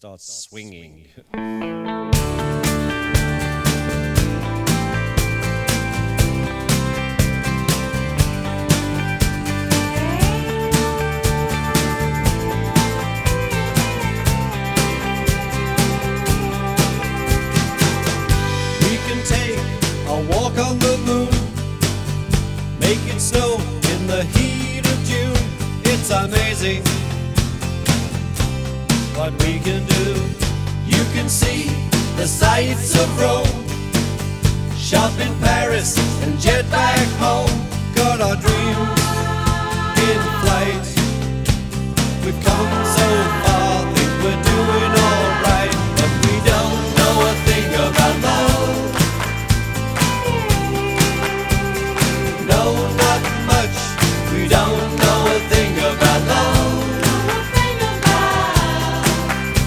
starts swinging. We can take a walk on the moon, make it snow in the heat of June. It's amazing what we can do. You can see the sights of Rome, shop in Paris and jet back home. Got our dreams in flight, we've come so far.